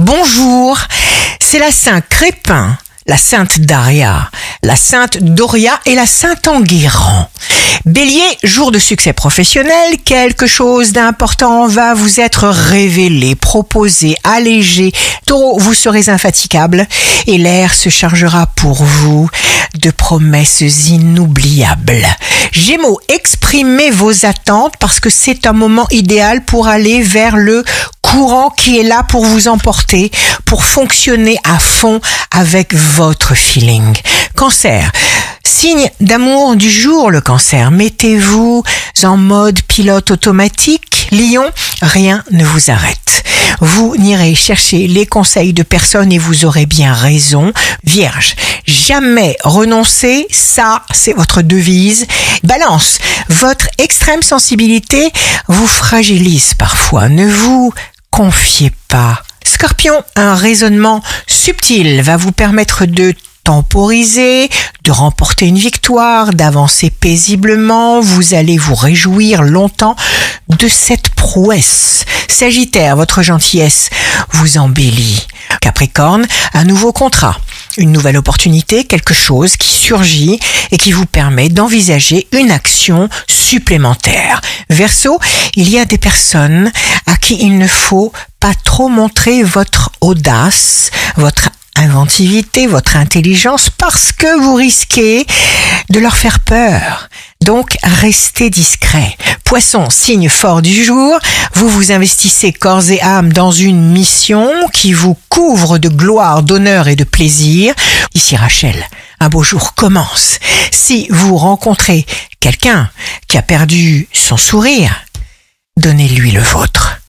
bonjour. C'est la Saint Crépin, la Sainte Daria, la Sainte Doria et la Sainte Enguerrand. Bélier, jour de succès professionnel, quelque chose d'important va vous être révélé, proposé, allégé. Taureau, vous serez infatigable et l'air se chargera pour vous de promesses inoubliables. Gémeaux, exprimez vos attentes parce que c'est un moment idéal pour aller vers le courant qui est là pour vous emporter, pour fonctionner à fond avec votre feeling. Cancer, signe d'amour du jour le Cancer, mettez-vous en mode pilote automatique. Lion, rien ne vous arrête. Vous n'irez chercher les conseils de personne et vous aurez bien raison. Vierge, jamais renoncer, ça c'est votre devise. Balance, votre extrême sensibilité vous fragilise parfois. Ne vous confiez pas. Scorpion, un raisonnement subtil va vous permettre de temporiser, de remporter une victoire, d'avancer paisiblement. Vous allez vous réjouir longtemps de cette prouesse. Sagittaire, votre gentillesse vous embellit. Capricorne, un nouveau contrat, une nouvelle opportunité, quelque chose qui surgit et qui vous permet d'envisager une action supplémentaire. Verseau, il y a des personnes à qui il ne faut pas trop montrer votre audace, votre inventivité, votre intelligence, parce que vous risquez de leur faire peur. Donc, restez discret. Poisson, signe fort du jour, vous vous investissez corps et âme dans une mission qui vous couvre de gloire, d'honneur et de plaisir. Ici Rachel, un beau jour commence. Si vous rencontrez quelqu'un qui a perdu son sourire, donnez-lui le vôtre.